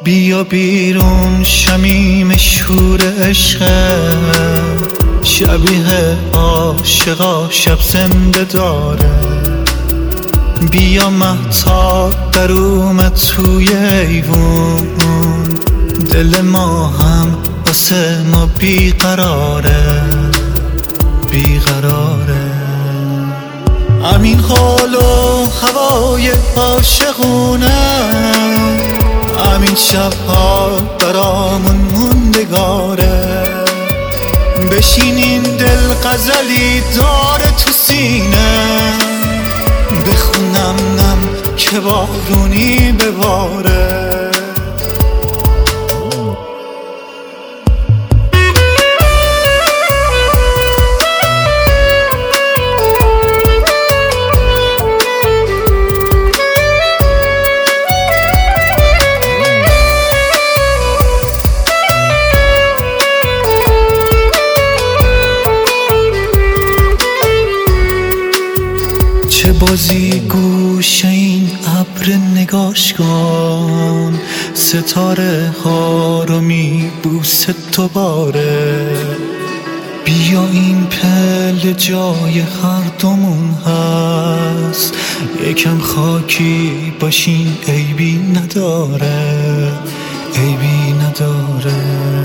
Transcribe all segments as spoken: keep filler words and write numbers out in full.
بیا بیرون شمیم شور عشقت، شبیه عاشقا شب زنده داره. بیا مهتاب در اومد توی ایوون، دل ما هم واسه ما بیقراره بیقراره. همین حال و هوای عاشقونه، همین شبها برامون موندگاره. بشینین دل غزلی داره تو سینه، بخونم نم که بارونی بباره. چه بازی گوشه این ابر نگاش کن، ستاره ها رو میبوسه تو باره. بیا این پل جای هر دومون هست، یکم خاکی باشین عیبی نداره عیبی نداره.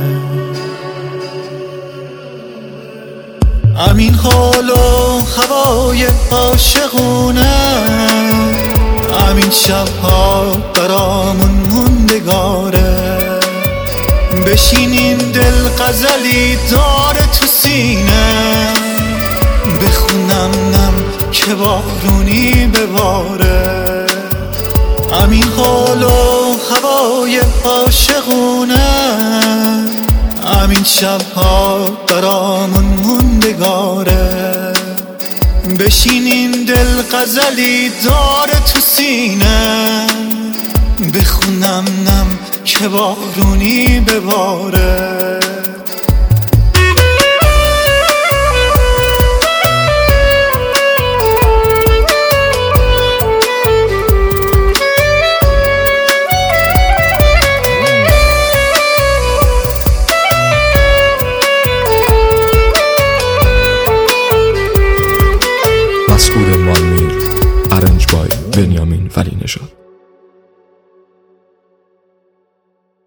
همین حال و هوای عاشقونه، همین شبها برامون موندگاره. بشینین دل غزلی داره تو سینه، بخونم نم که بارونی بباره. همین حال و هوای عاشقونه، همین شبها برامون موندگاره. بشینین دل غزلی داره تو سینه، بخونم نم که بارونی بباره. مسئول مالمیر، ارنج بای بنیامین ولی نژاد.